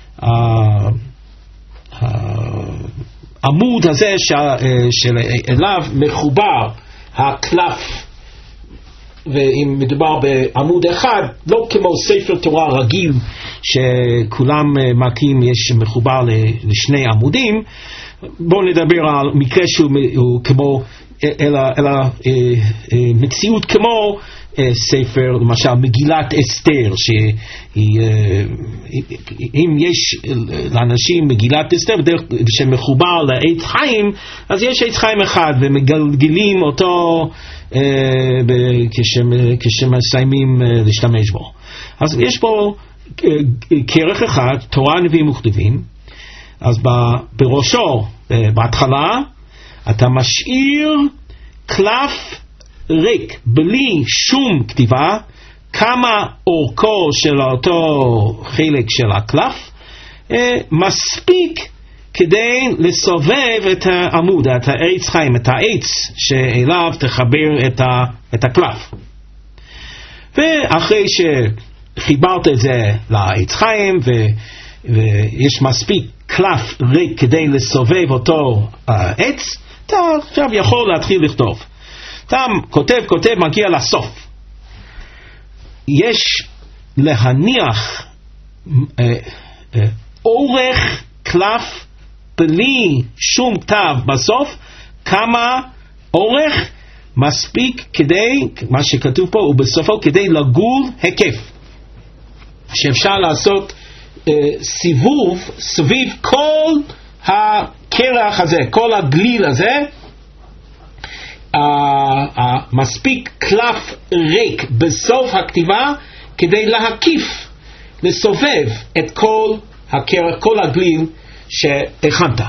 העמוד הזה שאליו מחובר הקלף, ואם מדובר בעמוד אחד, לא כמו ספר תורה רגיל שכולם מכירים יש מחובר לשני עמודים. בואו נדבר על מקרה שהוא כמו, אלא, אלא אה, אה, מציאות כמו אה, ספר, למשל מגילת אסתר, שהיא, אה, אם יש לאנשים מגילת אסתר שמחובר לעץ חיים, אז יש עץ חיים אחד ומגלגלים אותו אה, כשמסיימים אה, להשתמש בו. אז יש פה אה, כרך אחד, תורה, נביאים וכתובים. אז בראשו, בהתחלה, אתה משאיר קלף ריק, בלי שום כתיבה, כמה אורכו של אותו חלק של הקלף, מספיק כדי לסובב את העמוד, את העץ חיים, את העץ שאליו תחבר את, ה, את הקלף. ואחרי שחיברת את זה לעץ חיים, ו, ויש מספיק קלף ריק כדי לסובב אותו עץ, אתה עכשיו יכול להתחיל לכתוב. אתה כותב, כותב, מגיע לסוף. יש להניח אה, אה, אורך קלף בלי שום כתב בסוף, כמה אורך מספיק כדי, מה שכתוב פה, ובסופו כדי לגול היקף. שאפשר לעשות סיבוב סביב כל הקרח הזה, כל הגליל הזה, מספיק קלף ריק בסוף הכתיבה כדי להקיף, לסובב את כל הקרח, כל הגליל שהכנת.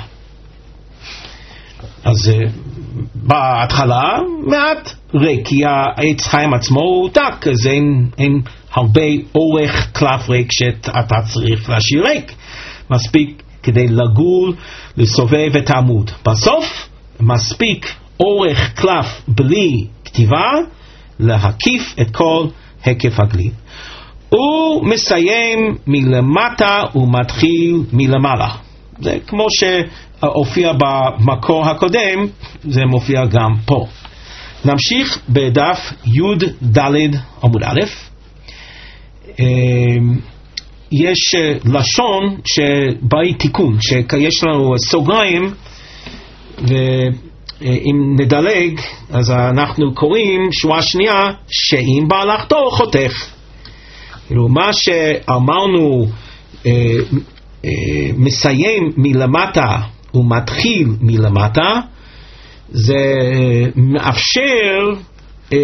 אז בהתחלה מעט ריק, כי העץ חיים עצמו הוא דק, אז אין, אין הרבה אורך קלף ריק שאתה צריך להשאיר ריק. מספיק כדי לגול, לסובב את העמוד. בסוף מספיק אורך קלף בלי כתיבה, להקיף את כל היקף הגליל. הוא מסיים מלמטה ומתחיל מלמעלה. זה כמו שהופיע במקור הקודם, זה מופיע גם פה. נמשיך בדף י' ד' עמוד א'. יש לשון שבאי תיקון, שיש לנו סוגריים, ואם נדלג אז אנחנו קוראים שורה שנייה, שאם בהלכתו חותך. כאילו מה שאמרנו אה, אה, מסיים מלמטה ומתחיל מלמטה, זה מאפשר אה,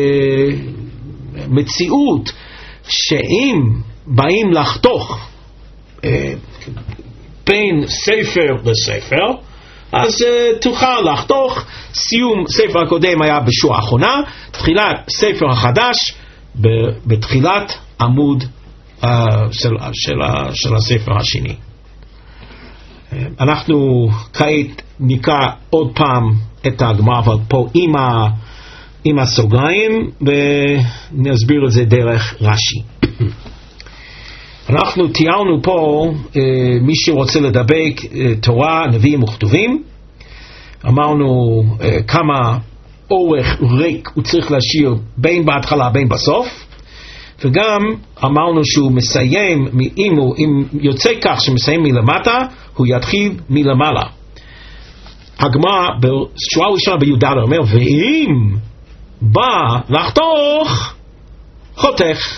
מציאות שאם באים לחתוך אה, בין ספר לספר, אז uh, תוכל לחתוך. סיום ספר הקודם היה בשורה האחרונה, תחילת ספר החדש ב- בתחילת עמוד uh, של, של, של הספר השני. Uh, אנחנו כעת נקרא עוד פעם את הגמרא, אבל פה עם, ה, עם הסוגריים, ונסביר את זה דרך רש"י. אנחנו תיארנו פה uh, מי שרוצה לדבק uh, תורה, נביאים וכתובים. אמרנו uh, כמה אורך ריק הוא צריך להשאיר בין בהתחלה בין בסוף, וגם אמרנו שהוא מסיים, אם, הוא, אם יוצא כך שמסיים מלמטה, הוא יתחיל מלמעלה. הגמרא בשורה ראשונה בי"ד אומר, ואם בא לחתוך חותך.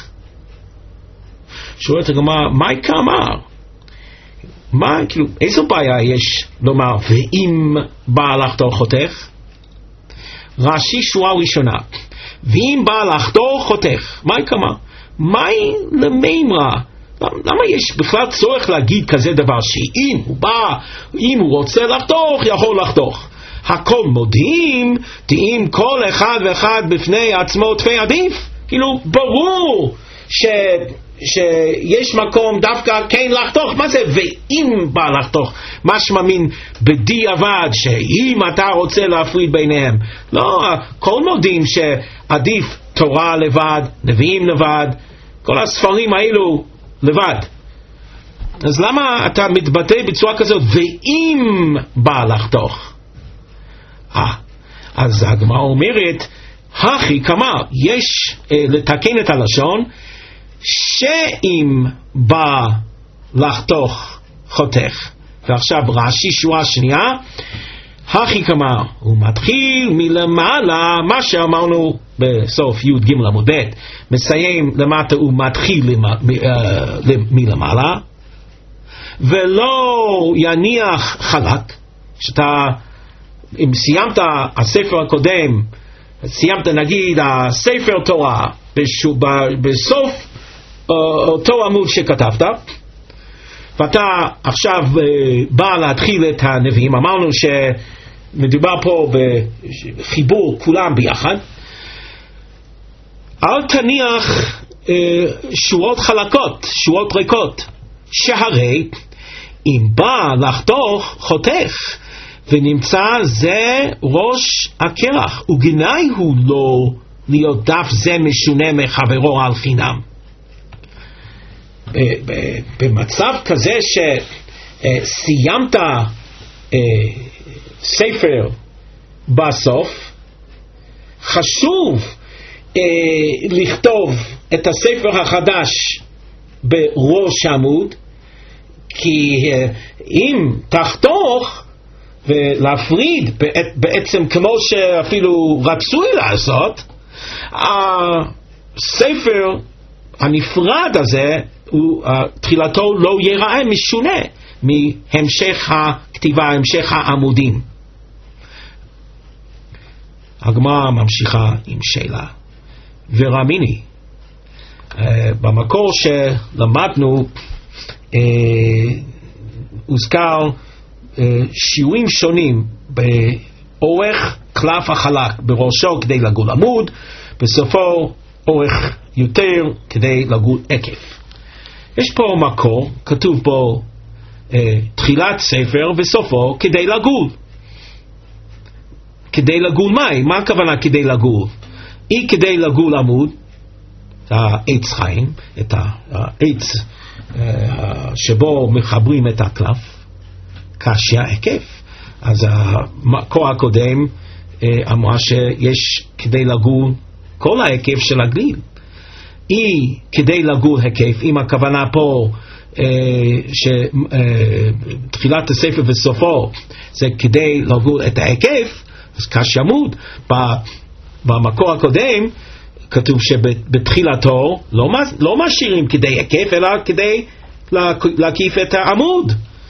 שואלת הגמרא, מה אמר? מה, כאילו, איזו בעיה יש לומר, ואם בא לחתוך חותך? רש"י שורה ראשונה, ואם בא לחתוך חותך, מה אמר? מהי למימרה? למה יש בכלל צורך להגיד כזה דבר, שאם הוא בא, אם הוא רוצה לחתוך, יכול לחתוך? הכל מודיעים, תאים כל אחד ואחד בפני עצמו תפי עדיף. כאילו, ברור ש... שיש מקום דווקא כן לחתוך. מה זה ואם בא לחתוך? משמע מין בדיעבד שאם אתה רוצה להפריד ביניהם. לא, כל מודים שעדיף תורה לבד, נביאים לבד, כל הספרים האלו לבד. אז למה אתה מתבטא בצורה כזאת ואם בא לחתוך? אה, אז הגמרא אומרת, הכי כמה, יש אה, לתקן את הלשון, שאם בא לחתוך חותך. ועכשיו רש"י שורה שנייה, הכי כמה, הוא מתחיל מלמעלה, מה שאמרנו בסוף י' ג' עמוד ב', מסיים למטה, הוא מתחיל מלמעלה, ולא יניח חלק. שאתה, אם סיימת הספר הקודם, סיימת נגיד הספר תורה בסוף אותו עמוד שכתבת, ואתה עכשיו בא להתחיל את הנביאים, אמרנו שמדובר פה בחיבור כולם ביחד, אל תניח שורות חלקות, שורות ריקות, שהרי אם בא לחתוך חותך ונמצא זה ראש הקרח, וגנאי הוא לא להיות דף זה משונה מחברו על חינם. במצב כזה שסיימת ספר בסוף, חשוב לכתוב את הספר החדש בראש עמוד, כי אם תחתוך ולהפריד בעצם כמו שאפילו רצוי לעשות, הספר הנפרד הזה הוא, תחילתו לא ייראה משונה מהמשך הכתיבה, המשך העמודים. הגמרא ממשיכה עם שאלה, ורמיני, במקור שלמדנו הוזכר שיעורים שונים באורך קלף החלק, בראשו כדי לגול עמוד, בסופו אורך יותר כדי לגול עקב. יש פה מקור, כתוב בו אה, תחילת ספר וסופו כדי לגול. כדי לגול מה? מה הכוונה כדי לגול? היא כדי לגול עמוד, העץ חיים, את העץ אה, שבו מחברים את הקלף, קשיא עקב. אז המקור הקודם אה, אמרה שיש כדי לגול כל העקב של הגליל. היא כדי לגול היקף, אם הכוונה פה אה, שתחילת אה, הספר וסופו זה כדי לגול את ההיקף, אז קש עמוד. במקור הקודם כתוב שבתחילתו לא, לא משאירים כדי היקף, אלא כדי להקיף את העמוד.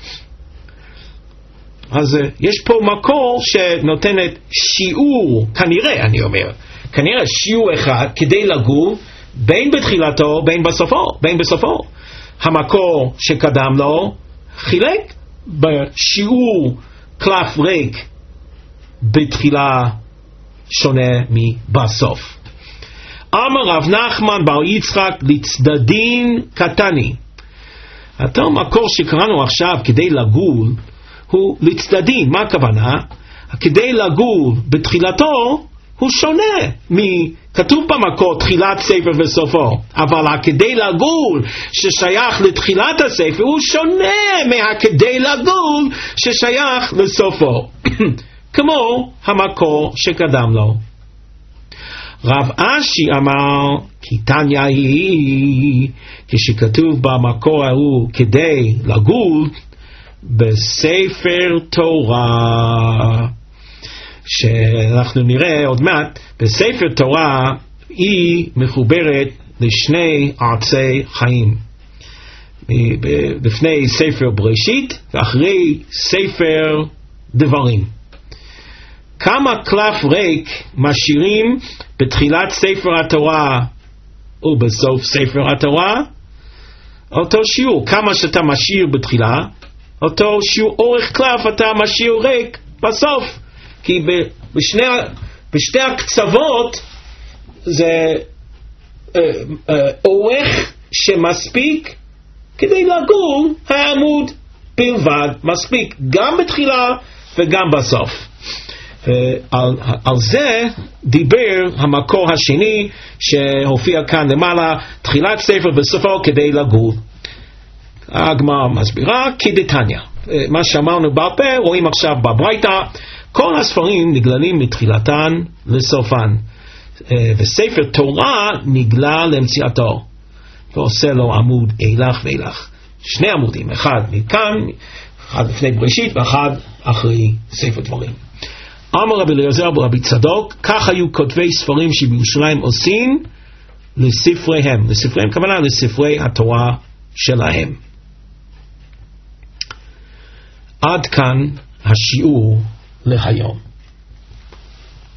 אז יש פה מקור שנותנת שיעור, כנראה אני אומר, כנראה שיעור אחד כדי לגול בין בתחילתו בין בסופו, בין בסופו. המקור שקדם לו חילק בשיעור קלף ריק בתחילה שונה מבסוף? אמר רב נחמן בר יצחק לצדדין קטני. אותו מקור שקראנו עכשיו כדי לגול הוא לצדדין. מה הכוונה? כדי לגול בתחילתו הוא שונה מכתוב במקור תחילת ספר וסופו, אבל הכדי לגול ששייך לתחילת הספר הוא שונה מהכדי לגול ששייך לסופו. כמו המקור שקדם לו. רב אשי אמר כי תניא היא כשכתוב במקור ההוא כדי לגול בספר תורה, שאנחנו נראה עוד מעט, בספר תורה היא מחוברת לשני ארצי חיים, לפני ספר בראשית ואחרי ספר דברים. כמה קלף ריק משאירים בתחילת ספר התורה ובסוף ספר התורה? אותו שיעור. כמה שאתה משאיר בתחילה, אותו שיעור אורך קלף אתה משאיר ריק בסוף, כי בשני, בשתי הקצוות זה אה, אה, אורך שמספיק כדי לגור העמוד בלבד, מספיק גם בתחילה וגם בסוף. על, על זה דיבר המקור השני שהופיע כאן למעלה, תחילת ספר בסופו כדי לגור. הגמרא מסבירה כדתניא, מה שאמרנו בעל פה רואים עכשיו בברייתא. כל הספרים נגללים מתחילתן לסופן, וספר תורה נגלה למציאתו ועושה לו עמוד אילך ואילך, שני עמודים, אחד מכאן, אחד לפני בראשית ואחד אחרי ספר דברים. אמר רבי אליעזר ברבי צדוק, כך היו כותבי ספרים שבירושלים עושים לספריהם, לספריהם כוונה לספרי התורה שלהם. עד כאן השיעור להיום.